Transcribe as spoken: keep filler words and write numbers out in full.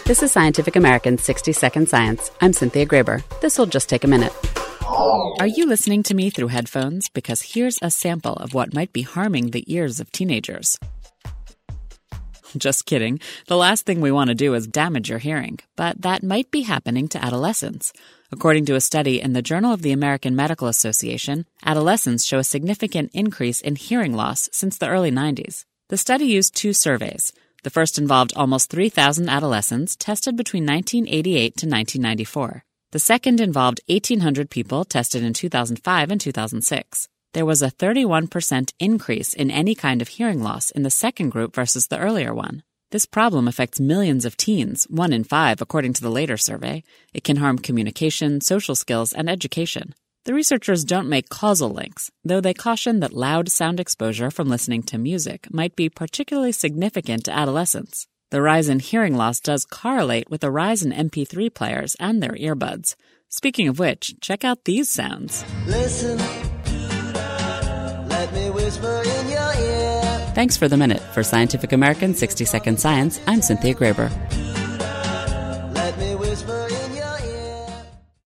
This is Scientific American's sixty second Science. I'm Cynthia Graber. This will just take a minute. Are you listening to me through headphones? Because here's a sample of what might be harming the ears of teenagers. Just kidding. The last thing we want to do is damage your hearing, but that might be happening to adolescents. According to a study in the Journal of the American Medical Association, adolescents show a significant increase in hearing loss since the early nineties. The study used two surveys. The first involved almost three thousand adolescents tested between nineteen eighty-eight to nineteen ninety-four. The second involved eighteen hundred people tested in two thousand five and two thousand six. There was a thirty-one percent increase in any kind of hearing loss in the second group versus the earlier one. This problem affects millions of teens, one in five according to the later survey. It can harm communication, social skills, and education. The researchers don't make causal links, though they caution that loud sound exposure from listening to music might be particularly significant to adolescents. The rise in hearing loss does correlate with the rise in M P three players and their earbuds. Speaking of which, check out these sounds. Listen, let me whisper in your ear. Thanks for the minute. For Scientific American's sixty second Science, I'm Cynthia Graber.